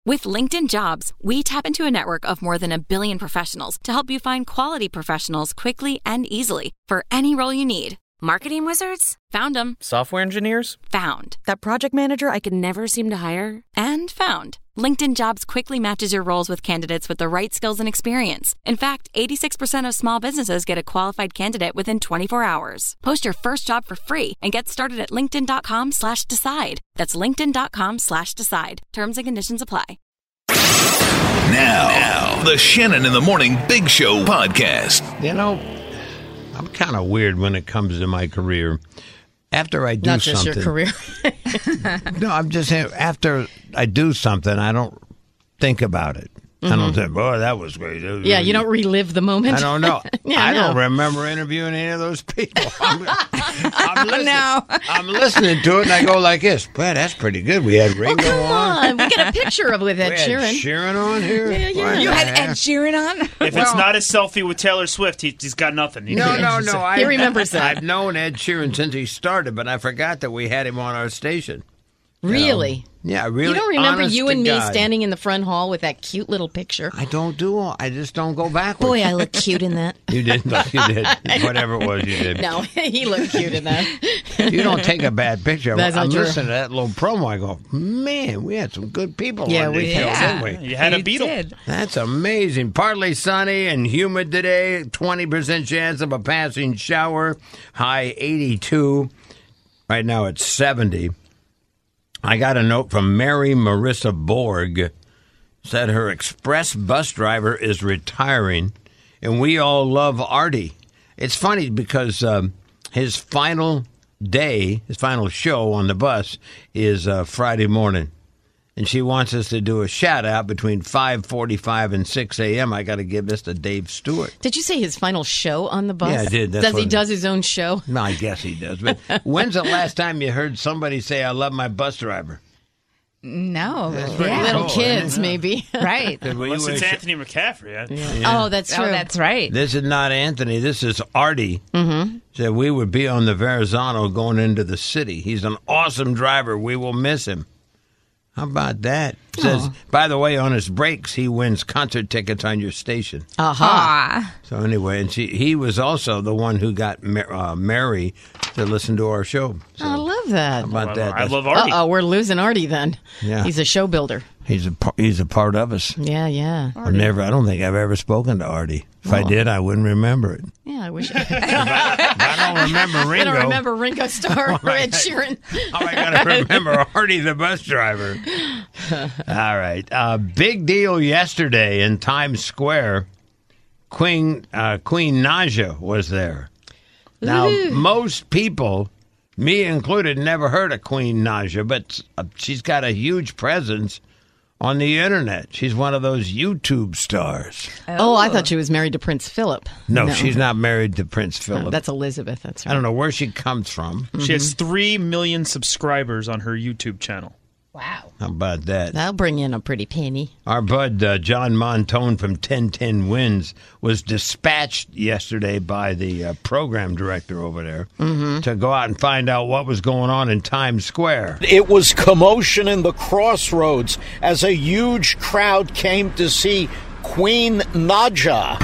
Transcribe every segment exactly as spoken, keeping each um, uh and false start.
With LinkedIn Jobs, we tap into a network of more than a billion professionals to help you find quality professionals quickly and easily for any role you need. Marketing wizards? Found them. Software engineers? Found. That project manager I could never seem to hire? And found. LinkedIn Jobs quickly matches your roles with candidates with the right skills and experience. In fact, eighty-six percent of small businesses get a qualified candidate within twenty-four hours. Post your first job for free and get started at linkedin.com slash decide. That's linkedin.com slash decide. Terms and conditions apply. Now, now, the Shannon in the Morning Big Show podcast. You know, I'm kind of weird when it comes to my career. After I do Not just something, your career. no, I'm just saying. After I do something, I don't think about it. Mm-hmm. I don't think, boy, that was great. Was yeah, really... you don't relive the moment. I don't know. yeah, I no. don't remember interviewing any of those people. I'm, I'm, listening, no. I'm listening to it, and I go like this. Boy, that's pretty good. We had Ringo oh, come on. on. We got a picture of with Ed we Sheeran. Had Sheeran on here. Yeah, yeah. Boy, You had Ed Sheeran on? If well, it's not a selfie with Taylor Swift, he, he's got nothing. He no, no, no. I, he remembers that. I've known Ed Sheeran since he started, but I forgot that we had him on our station. Really? You know? Yeah, really. You don't remember honest you and me God. standing in the front hall with that cute little picture? I don't do all. I just don't go backwards. Boy, I look cute in that. You did. Look, you did. Whatever it was, you did. No, he looked cute in that. You don't take a bad picture. That's I'm not true. listening to that little promo. I go, man, we had some good people Yeah, on we this show, yeah. didn't we? You had a You Beatle. did. That's amazing. Partly sunny and humid today. twenty percent chance of a passing shower. High eighty-two. Right now it's seventy. I got a note from Mary Marissa Borg. Said her express bus driver is retiring, and we all love Artie. It's funny because um, his final day, his final show on the bus is uh, Friday morning. And she wants us to do a shout-out between five forty-five and six a.m. I got to give this to Dave Stewart. Did you say his final show on the bus? Yeah, I did. That's does he what- does his own show? No, I guess he does. But when's the last time you heard somebody say, I love my bus driver? No. pretty Yeah. Little cool, kids, isn't it? maybe. Right. Unless it's Anthony McCaffrey. I, Yeah. Oh, that's true. Oh, that's right. This is not Anthony. This is Artie. Mm-hmm. Said we would be on the Verrazano going into the city. He's an awesome driver. We will miss him. How about that? Says, by the way, on his breaks, he wins concert tickets on your station. Aha. Aw. So anyway, and she, he was also the one who got Mar- uh, Mary to listen to our show. So I love that. how about I, that? I love Artie. Uh-oh, we're losing Artie then. Yeah. He's a show builder. He's a par- he's a part of us. Yeah, yeah. I've never. I don't think I've ever spoken to Artie. If I did, I wouldn't remember it. Yeah, I wish. If I don't remember I Ringo. don't remember Ringo Starr or Ed Sheeran. Oh, I got to remember Artie, the bus driver. All right. Uh, big deal yesterday in Times Square. Queen uh, Queen Naja was there. Now, most people, me included, never heard of Queen Naja, but uh, she's got a huge presence on the internet. She's one of those YouTube stars. Oh, I thought she was married to Prince Philip. No, she's not married to Prince No, Philip. that's Elizabeth. That's right. I don't know where she comes from. She has three million subscribers on her YouTube channel. Wow. How about that? That'll bring in a pretty penny. Our bud, uh, John Montone from ten ten Wins, was dispatched yesterday by the uh, program director over there Mm-hmm. to go out and find out what was going on in Times Square. It was commotion in the crossroads as a huge crowd came to see Queen Naja.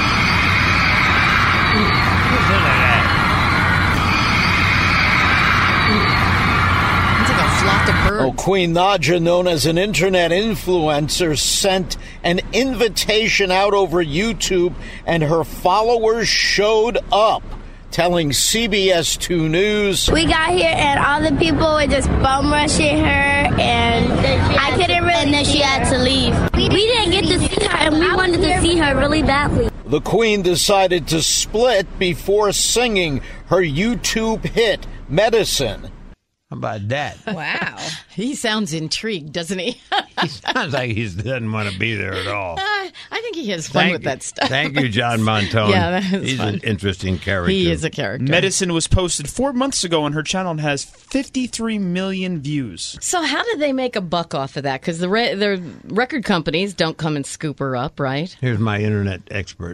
It's like a flock of birds. Oh, Queen Naja, known as an internet influencer, sent an invitation out over YouTube, and her followers showed up, telling C B S two News. We got here and all the people were just bum rushing her, and I couldn't really. And then she had to leave. We didn't get to see her, and we wanted to see her really badly. The Queen decided to split before singing her YouTube hit, Medicine. How about that? Wow. He sounds intrigued, doesn't he? He sounds like he doesn't want to be there at all. Uh, I think he has fun Thank with you- that stuff. Thank you, John Montone. Yeah, that is He's fun. an interesting character. He is a character. Medicine was posted four months ago on her channel and has fifty-three million views. So how did they make a buck off of that? Because the re- the record companies don't come and scoop her up, right? Here's my internet expert.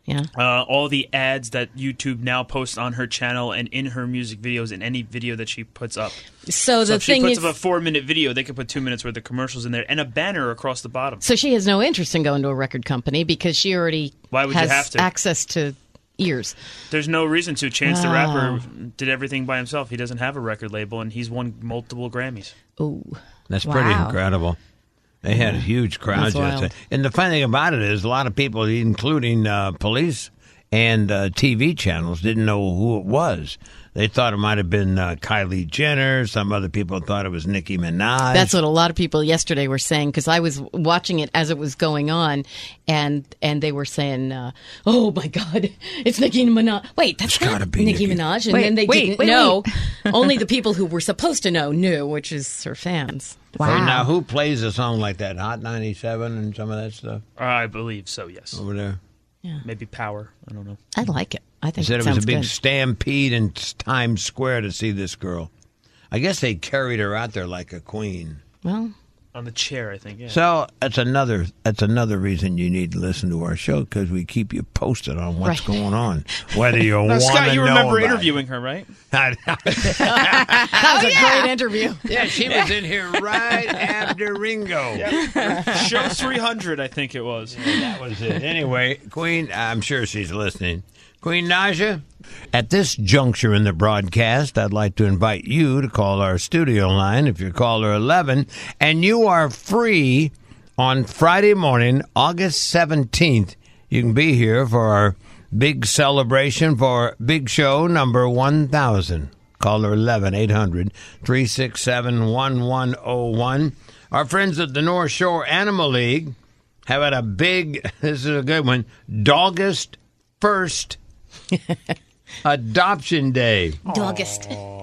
Yeah. Uh, all the ads that YouTube now posts on her channel and in her music videos and any video that she puts up. So the so if thing she puts is, up a four-minute video, they could put two minutes worth of commercials in there and a banner across the bottom. so she has no interest in going to a record company because she already Why would you has have to? access to ears. There's no reason to. Chance the Wow. Rapper did everything by himself. He doesn't have a record label, and he's won multiple Grammys. Ooh. That's pretty Wow. incredible. They had huge crowds That's wild. yesterday. And the funny thing about it is a lot of people, including uh, police and uh, T V channels, didn't know who it was. They thought it might have been uh, Kylie Jenner. Some other people thought it was Nicki Minaj. That's what a lot of people yesterday were saying because I was watching it as it was going on, and and they were saying, uh, "Oh my God, it's Nicki Minaj." Wait, that's It's gotta not be Nicki Nicki. Minaj, and Wait, then they wait, didn't wait, know. wait. Only the people who were supposed to know knew, which is her fans. Wow. Now, who plays a song like that? Hot ninety-seven and some of that stuff I believe so, yes. over there? Maybe Power. I don't know. I like it. I They think said it it was sounds a big good. stampede in Times Square to see this girl. I guess they carried her out there like a queen. Well, On the chair, I think, yeah. So that's another that's another reason you need to listen to our show because we keep you posted on what's Right. going on, whether you Now, want to know Scott, you remember about interviewing her, right? it. that was a great interview. Yeah, she was in here right after Ringo. Show three hundred, I think it was. That was it. Anyway, Queen, I'm sure she's listening. Queen Naja, at this juncture in the broadcast, I'd like to invite you to call our studio line if you're caller eleven, and you are free on Friday morning, August seventeenth. You can be here for our big celebration for Big Show number one thousand. Caller eleven, eight hundred, three six seven, one one zero one. Our friends at the North Shore Animal League have had a big, this is a good one, Dogust First Adoption Day. August. Oh.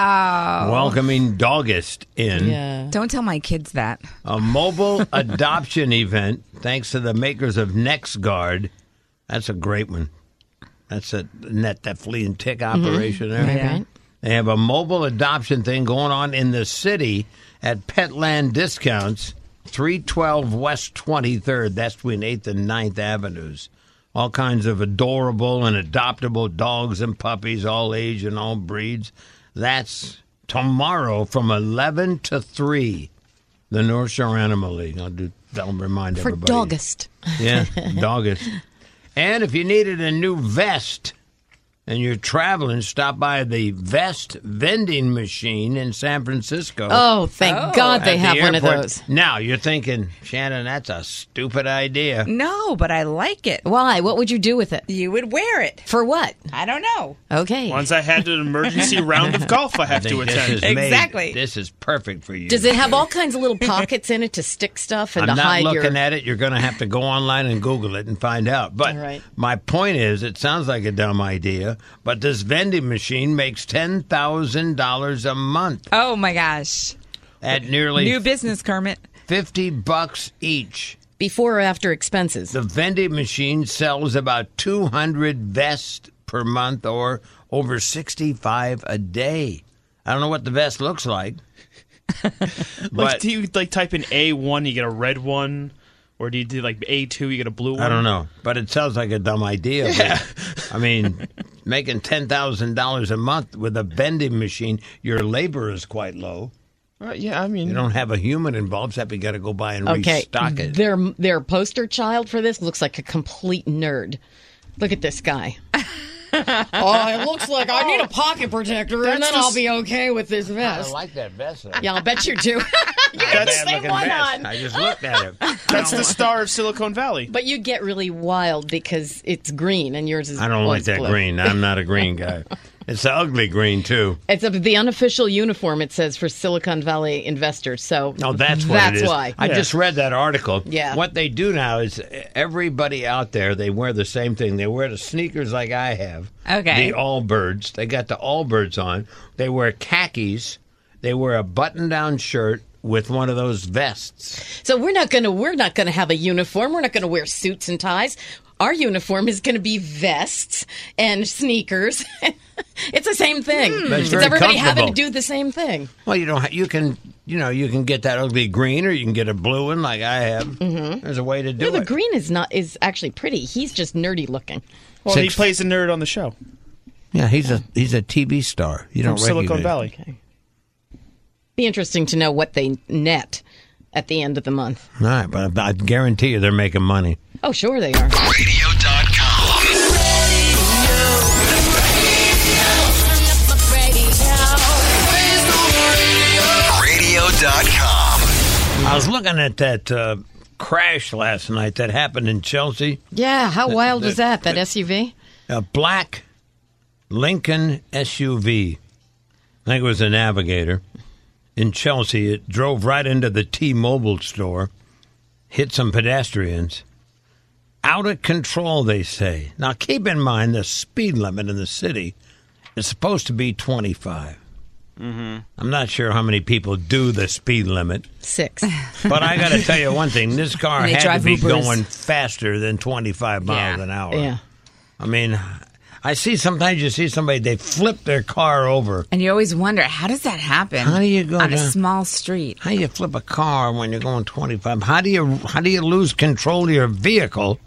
Welcoming Dogust in. Yeah. Don't tell my kids that. A mobile adoption event thanks to the makers of NextGuard. That's a great one. That's a net that flea and tick operation there. Right, right. They have a mobile adoption thing going on in the city at Petland Discounts, three twelve West twenty-third. That's between eighth and ninth Avenues. All kinds of adorable and adoptable dogs and puppies, all age and all breeds. That's tomorrow from eleven to three. The North Shore Animal League. I'll do. I'll remind For everybody. August. Yeah, August. And if you needed a new vest and you're traveling, stop by the Vest vending machine in San Francisco. Oh, thank God they at have the one of airport. those. Now, you're thinking, Shannon, that's a stupid idea. No, but I like it. Why? What would you do with it? You would wear it. For what? I don't know. Okay. Once I had an emergency round of golf I I have to think this attend. is made- Exactly. this is perfect for you. Does it have all kinds of little pockets in it to stick stuff and I'm to not hide looking your... at it. You're going to have to go online and Google it and find out. But All right. my point is, it sounds like a dumb idea, but this vending machine makes ten thousand dollars a month Oh my gosh. at nearly New business, Kermit. fifty bucks each. Before or after expenses? The vending machine sells about two hundred vests per month or over sixty-five a day. I don't know what the vest looks like. Like, but do you like type in A one, you get a red one? Or do you do like A two, you get a blue one? I don't know, but it sounds like a dumb idea. Yeah. But, I mean, making ten thousand dollars a month with a vending machine, your labor is quite low. Uh, yeah, I mean, You don't have a human involved, except you got to go by and Okay. restock it. Their, their poster child for this looks like a complete nerd. Look at this guy. Oh, it looks like I need a pocket protector, and then That's I'll the- be okay with this I vest. like that vest. though. Yeah, I'll bet you do. You got the That's- same Bad-looking one vest. on. I just looked at it. that's the star of Silicon Valley. But you get really wild because it's green and yours is I don't like always that blue. green. I'm not a green guy. It's the ugly green, too. It's a, the unofficial uniform, it says, for Silicon Valley investors. So No, that's what that's it is. why. I just read that article. Yeah. What they do now is everybody out there, they wear the same thing. They wear the sneakers like I have. Okay. The Allbirds. They got the Allbirds on. They wear khakis. They wear a button-down shirt with one of those vests. So we're not going to we're not going to have a uniform. We're not going to wear suits and ties. Our uniform is going to be vests and sneakers. It's the same thing. But It's it's very everybody having to comfortable. do the same thing. Well, you don't. Ha- you can. You know, you can get that ugly green, or you can get a blue one like I have. Mm-hmm. There's a way to do No, the it. green is not is actually pretty. He's just nerdy looking. Well, Six- he plays a nerd on the show Yeah, he's a he's a T V star. You from don't Silicon recognize- Valley. Okay. Be interesting to know what they net at the end of the month. All right, but I guarantee you they're making money. Oh, sure they are. radio dot com. radio dot com. I was looking at that uh, crash last night that happened in Chelsea. Yeah, how wild the- was that? That S U V? A black Lincoln S U V. I think it was a Navigator. In Chelsea, it drove right into the T-Mobile store, hit some pedestrians. Out of control, they say. Now, keep in mind the speed limit in the city is supposed to be twenty-five. Mm-hmm. I'm not sure how many people do the speed limit, Six. but I got to tell you one thing. This car And they had to drive be Ubers. going faster than twenty-five miles Yeah. an hour. Yeah. I mean, I see sometimes you see somebody, they flip their car over. And you always wonder, how does that happen? How do you go on a down- small street? How do you flip a car when you're going twenty-five? How do you how do you lose control of your vehicle?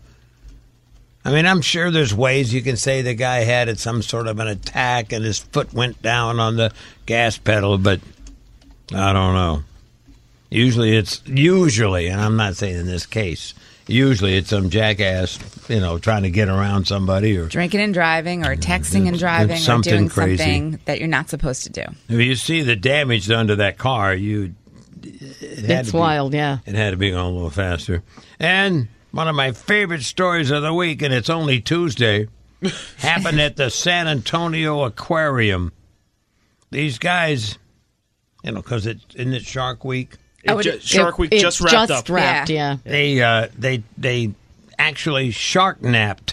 I mean, I'm sure there's ways you can say the guy had some sort of an attack and his foot went down on the gas pedal, but I don't know. Usually it's usually, and I'm not saying in this case, usually it's some jackass, you know, trying to get around somebody or Drinking and driving, or texting and it's driving, or something doing crazy. something that you're not supposed to do. if you see the damage done to that car, you it had It's to be- wild, yeah. It had to be going a little faster. And one of my favorite stories of the week, and it's only Tuesday, happened at the San Antonio Aquarium. These guys, you know, because it isn't it Shark Week. It Oh, ju- it- Shark Week It's just wrapped just up. wrapped, yeah. They uh, they they actually shark napped.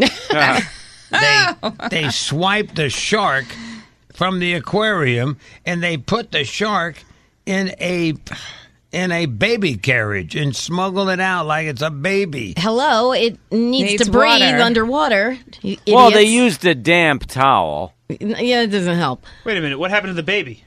they they swiped the shark from the aquarium and they put the shark in a in a baby carriage and smuggled it out like it's a baby. Hello, it needs, Needs to breathe water. underwater. you Well, they idiots. used a damp towel. Yeah, it doesn't help. Wait a minute. What happened to the baby?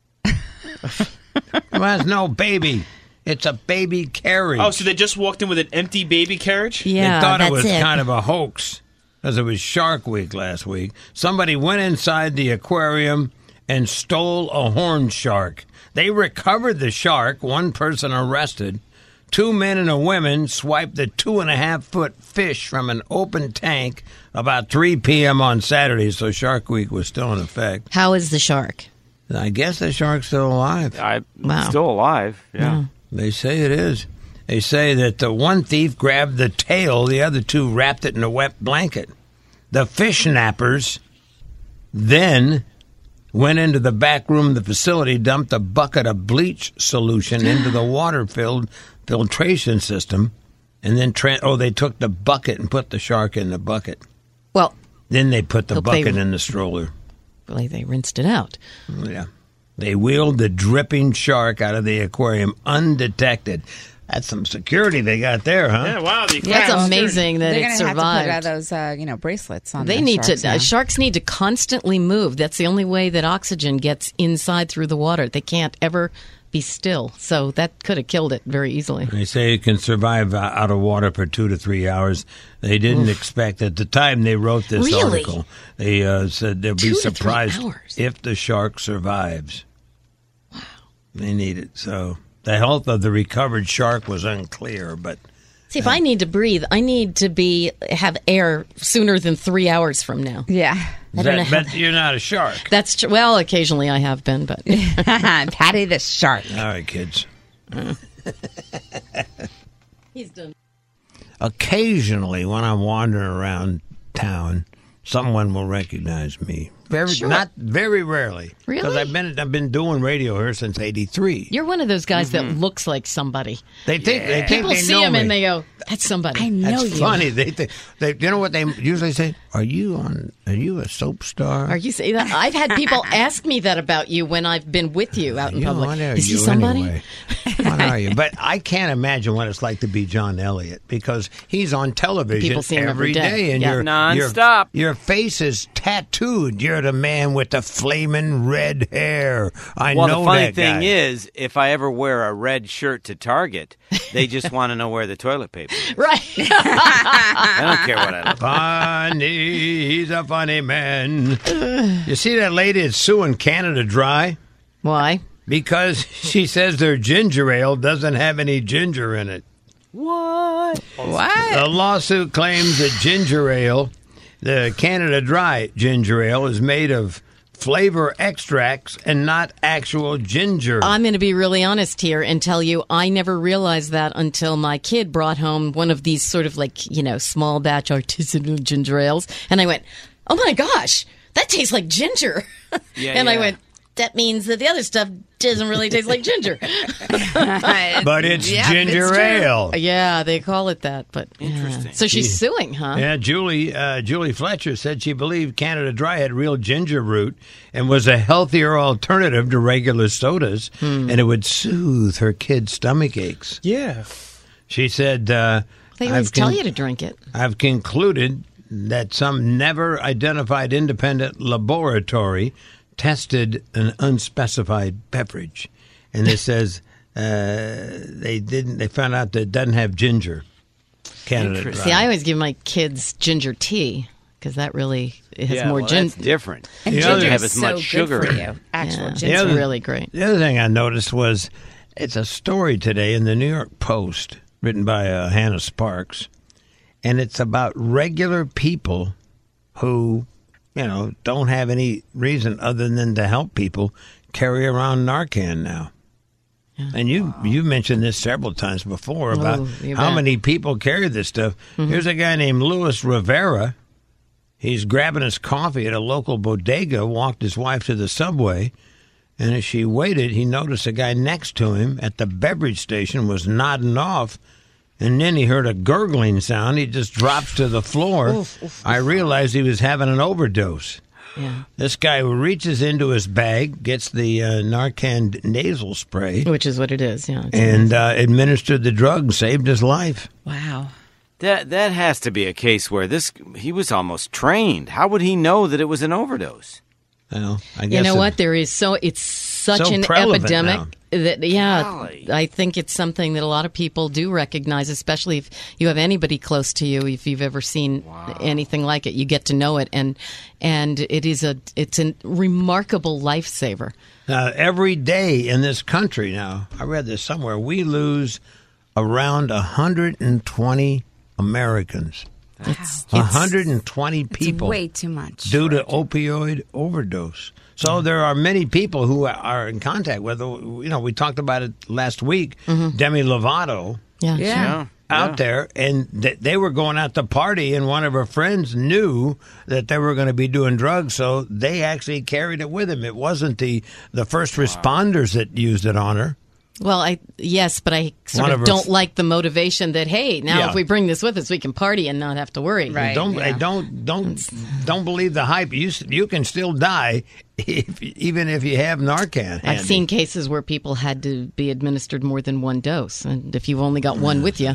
Well, it's no baby. It's a baby carriage. Oh, so they just walked in with an empty baby carriage? Yeah, They thought that's it was it. kind of a hoax because it was Shark Week last week. Somebody went inside the aquarium and stole a horned shark. They recovered the shark, one person arrested. Two men and a woman swiped the two and a half foot fish from an open tank about three p.m. on Saturday, so Shark Week was still in effect. How is the shark? I guess the shark's still alive. I Wow. still alive. Yeah. They say it is. They say that the one thief grabbed the tail, the other two wrapped it in a wet blanket. The fish nappers then went into the back room of the facility, dumped a bucket of bleach solution into the water-filled filtration system, and then tra- oh, they took the bucket and put the shark in the bucket. Well, Then they put the Hope they- bucket in the stroller. really, they rinsed it out. Yeah. They wheeled the dripping shark out of the aquarium undetected. That's some security they got there, huh? Yeah, wow. The That's aquarium- amazing that They're it going to have to survived. put uh, those, uh, you know, bracelets on. They the need sharks to. Uh, now. sharks need to constantly move. That's the only way that oxygen gets inside through the water. They can't ever be still. So that could have killed it very easily. They say it can survive uh, out of water for two to three hours. They didn't expect at the time they wrote this Really? article. They uh, said they'll Two be to three surprised hours. if the shark survives. Wow. They need it. So the health of the recovered shark was unclear, but See, if I need to breathe, I need to be have air sooner than three hours from now. Yeah. I don't know that, how- but you're not a shark. That's tr- well, occasionally I have been, but Patty the shark. All right, kids. he's done. Occasionally, when I'm wandering around town, someone will recognize me very Sure. not very rarely. Really? Because I've been I've been doing radio here since eighty-three. You're one of those guys that looks like somebody. They think they think People they see know him me. and they go, "That's somebody." I know That's you. funny. They, they, they, you know what they usually say? Are you on? Are you a soap star? Are you saying that? I've had people ask me that about you when I've been with you out in You know, public. what are Is he you somebody? Anyway? What are you? But I can't imagine what it's like to be John Elliott because he's on television People see him every day. and Yeah. your Non-stop. Your, your face is tattooed. You're the man with the flaming red hair. I Well, know the funny that thing guy. is, if I ever wear a red shirt to Target, they just want to know where the toilet paper is. Right. I don't care what I look like. Funny, he's a funny man. You see that lady that's suing Canada Dry? Why? Because she says their ginger ale doesn't have any ginger in it. What? What? The lawsuit claims that ginger ale, the Canada Dry ginger ale, is made of flavor extracts and not actual ginger. I'm going to be really honest here and tell you I never realized that until my kid brought home one of these sort of like, you know, small batch artisanal ginger ales. And I went, oh my gosh, that tastes like ginger. Yeah, and I yeah. went, that means that the other stuff doesn't really taste like ginger. but it's Yeah, ginger it's true. ale. Yeah, they call it that. But yeah. Interesting. So she's suing, huh? Yeah, Julie uh, Julie Fletcher said she believed Canada Dry had real ginger root and was a healthier alternative to regular sodas, Hmm. and it would soothe her kids' stomach aches. Yeah. She said, uh, They always I've tell con- you to drink it. I've concluded that some never identified independent laboratory tested an unspecified beverage, and it says uh, they didn't. They found out that it doesn't have ginger. Canada Dry. See, I always give my kids ginger tea because that really it has Yeah, more well, ginger. that's different. And The ginger other- is have as so much good sugar for in you. Actual Yeah. ginger. The other- It's really great. The other thing I noticed was it's a story today in the New York Post written by uh, Hannah Sparks, and it's about regular people who, you know, don't have any reason other than to help people carry around Narcan now. And you you mentioned this several times before about Oh, you how bet. many people carry this stuff. Here's a guy named Louis Rivera. He's grabbing his coffee at a local bodega, walked his wife to the subway, and as she waited, he noticed a guy next to him at the beverage station was nodding off, and then he heard a gurgling sound. He just drops to the floor. I realized he was having an overdose. Yeah. This guy reaches into his bag, gets the uh, Narcan nasal spray, Which is what it is, yeah. It's and uh, administered the drug and saved his life. Wow. That that has to be a case where this he was almost trained. How would he know that it was an overdose? Well, I guess You know it- what? There is so it's such So an prevalent epidemic now. that yeah, Golly. I think it's something that a lot of people do recognize, especially if you have anybody close to you. If you've ever seen anything like it, you get to know it, and and it is a it's a remarkable lifesaver. Now, every day in this country now, I read this somewhere, we lose around one hundred twenty Americans. It's, one it's hundred twenty people It's way too much. due to opioid overdose. So there are many people who are in contact with, you know, we talked about it last week, Demi Lovato yeah. Yeah. out there, and th- they were going out to party, and one of her friends knew that they were going to be doing drugs, so they actually carried it with them. It wasn't the, the first responders that used it on her. Well, I yes, but I sort One of, of her don't f- like the motivation that hey, now Yeah. if we bring this with us, we can party and not have to worry. Right. Don't yeah. don't don't don't believe the hype. You s- you can still die if, even if you have Narcan. I've handy. seen cases where people had to be administered more than one dose, and if you've only got one with you,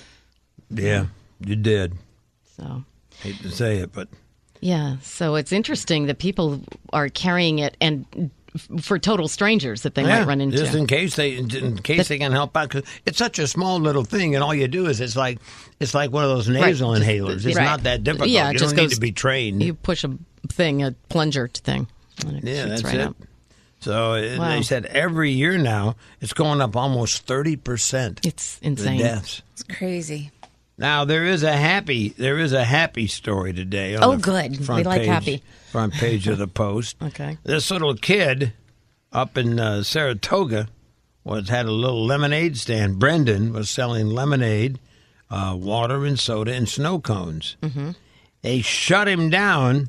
Yeah, you did. so. Hate to say it, but Yeah, so it's interesting that people are carrying it, and f- for total strangers that they yeah, might run into. just in case they in case they can help out. 'Cause it's such a small little thing, and all you do is it's like it's like one of those nasal Just- inhalers. It's right. not that difficult. Yeah, it you just don't need goes- to be trained. You push a thing, a plunger thing. And it yeah, shoots that's right it. up. So it, Wow. they said every year now it's going up almost thirty percent. It's The insane. deaths. It's crazy. Now there is a happy there is a happy story today. On Oh, the good. We Front like page, happy. front page of the Post. Okay. This little kid up in uh, Saratoga was had a little lemonade stand. Brendan was selling lemonade, uh, water and soda, and snow cones. Mm-hmm. They shut him down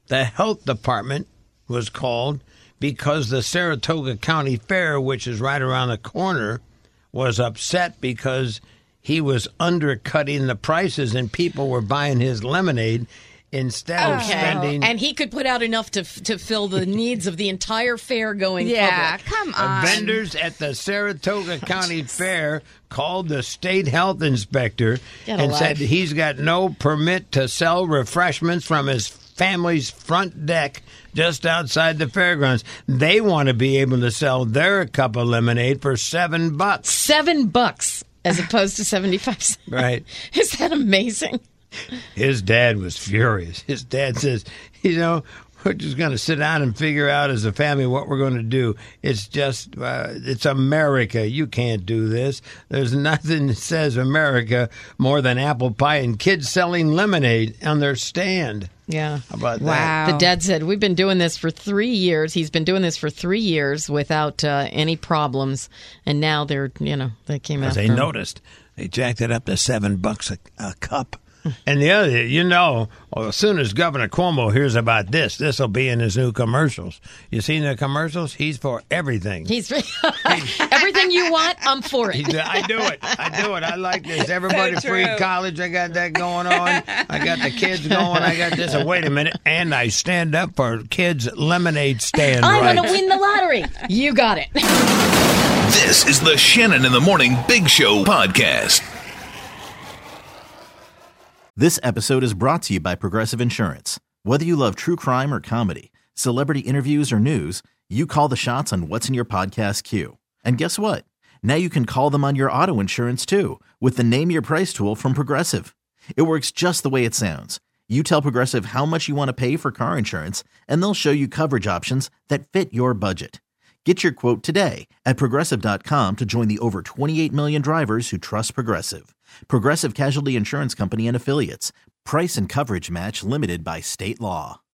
the health department was called because the Saratoga County Fair, which is right around the corner, was upset because he was undercutting the prices and people were buying his lemonade instead of Okay. spending. And he could put out enough to to fill the needs of the entire fair-going Yeah, public. come The on. vendors at the Saratoga County Fair called the state health inspector Get a and life. said he's got no permit to sell refreshments from his family's front deck just outside the fairgrounds. They want to be able to sell their cup of lemonade for seven bucks. Seven bucks as opposed to seventy-five cents. Right. Is that amazing? His dad was furious. His dad says, you know, we're just going to sit down and figure out as a family what we're going to do. It's just, uh, it's America. You can't do this. There's nothing that says America more than apple pie and kids selling lemonade on their stand. Yeah. How about that? Wow. The dad said, we've been doing this for three years. He's been doing this for three years without uh, any problems. And now they're, you know, they came As after they him. noticed, they jacked it up to seven bucks a, a cup. And the other, you know, well, as soon as Governor Cuomo hears about this, this will be in his new commercials. You seen the commercials? He's for everything. He's everything you want, I'm for it. He- I do it. I do it. I like this. Everybody So free true. college. I got that going on. I got the kids going. I got this. Oh, wait a minute. And I stand up for kids' lemonade stand I rights. want to win the lottery. You got it. This is the Shannon in the Morning Big Show podcast. This episode is brought to you by Progressive Insurance. Whether you love true crime or comedy, celebrity interviews or news, you call the shots on what's in your podcast queue. And guess what? Now you can call them on your auto insurance too with the Name Your Price tool from Progressive. It works just the way it sounds. You tell Progressive how much you want to pay for car insurance, and they'll show you coverage options that fit your budget. Get your quote today at Progressive dot com to join the over twenty-eight million drivers who trust Progressive. Progressive Casualty Insurance Company and Affiliates. Price and coverage match limited by state law.